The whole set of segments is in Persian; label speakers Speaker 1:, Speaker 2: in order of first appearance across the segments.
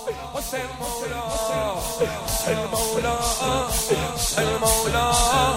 Speaker 1: حسین مولا حسین مولا حسین مولا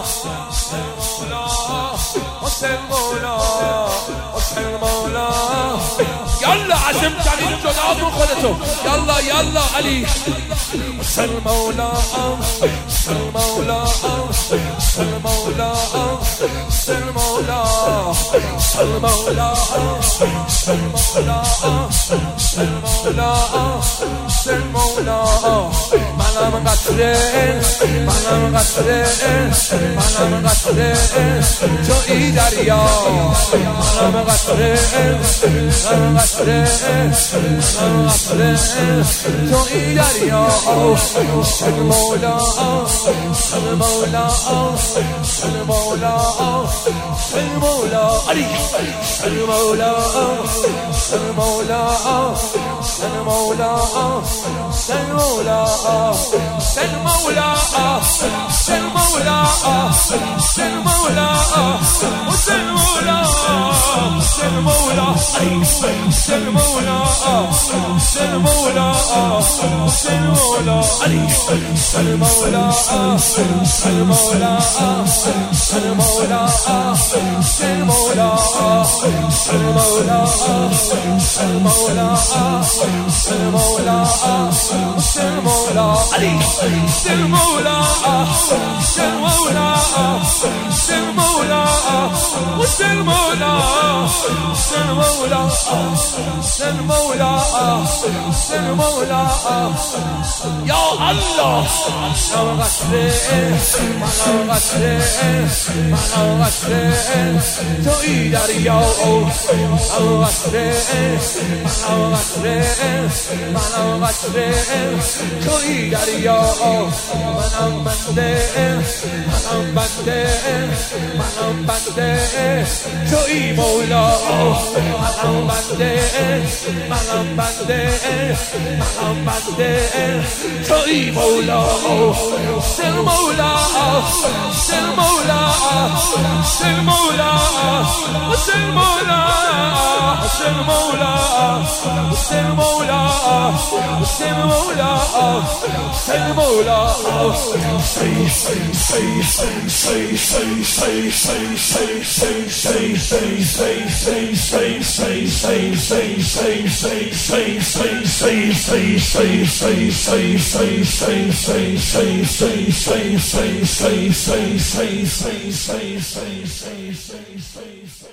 Speaker 1: حسین مولا حسین مولا یالا عزم کنید جلاتون خودتون یالا یالا علی حسین مولا حسین مولا حسین مولا حسین مولا حسین مولا حسین مولا حسین مولا حسین مولا منم قطره منم قطره منم قطره تویی دریا منم قطره منم قطره منم قطره تویی دریا حسین مولا حسین مولا حسین مولا حسین مولا علی حسین مولا حسین مولا حسین مولا حسین مولا حسین مولا حسین مولا حسین مولا حسین مولا حسین مولا حسین مولا حسین مولا حسین مولا علی حسین مولا حسین مولا حسین مولا حسین مولا حسین مولا حسین مولا حسین مولا حسین مولا علی حسین مولا حسین مولا حسین مولا حسین مولا حسین مولا حسین مولا حسین مولا یا الله منم قطره منم قطره منم قطره تویی دریا منم قطره منم قطره منم قطره تویی دریا منم بنده منم بنده منم بنده تویی مولا منم بنده منم بنده منم بنده تویی مولا حسین مولا حسین مولا حسین مولا حسین مولا حسین مولا حسین مولا حسین مولا حسین مولا say